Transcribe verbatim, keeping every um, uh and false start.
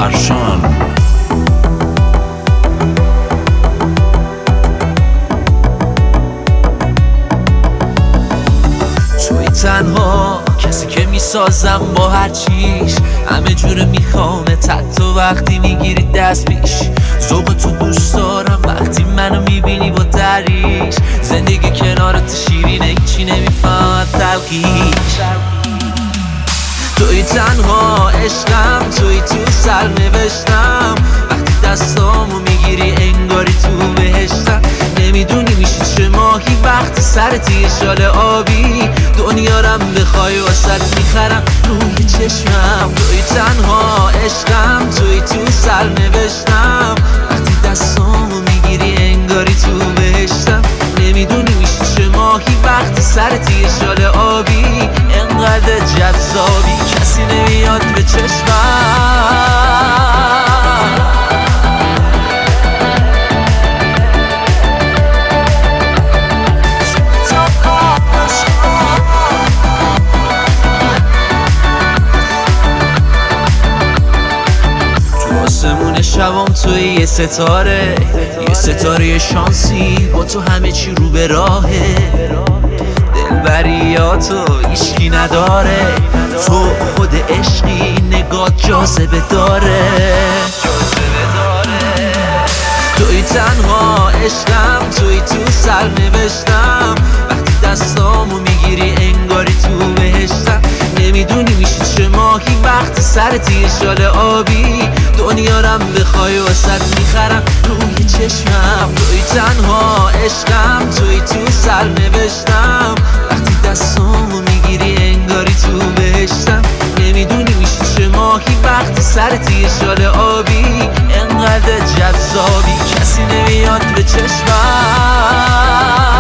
ارشان. توی تنها کسی که میسازم با هر چیش، همه جوره میخوامت حتی وقتی میگیری دست پیش. ذوق تو دوست دارم وقتی منو میبینی با دریش. زندگی کنارت شیرینه هیچی نمیفهمم تلخیش. توی تنها عشقم، توی تو سر نوشتم. وقتی دستامو میگیری انگاری تو بهشتم. نمیدونی میشی چه ماهی وقتی سرت یه شال آبی. دنیارم بخوای واسط میخرم روی چشمم. توی تنها عشقم، توی تو سر نوشتم. وقتی دستامو میگیری انگاری تو بهشتم. نمیدونی میشی چه ماهی وقتی سرت یه شال آبی. انقدر جذابی کسی نمیاد به چشمم. آسمون شبام توی یه ستاره، یه ستاره شانسی با تو همه چی رو به راهه. دلبریاتو هیچکی نداره، تو خود عشقی نگات جاذبه داره. توی تنها عشقم، توی تو سر نوشتم. وقتی دستامو میگیری انگاری تو بهشتم. نمیدونی میشی چه ماهی وقتی سرت یه شال آبی. دنیارم بخوای واسط میخرم روی چشمم. توی تنها عشقم، توی تو سر نوشتم. وقتی دستامو میگیری انگاری تو بهشتم. نمیدونی میشی چه ماهی وقتی سرت یه شال آبی. انقدر جذابی کسی نمیاد به چشمم.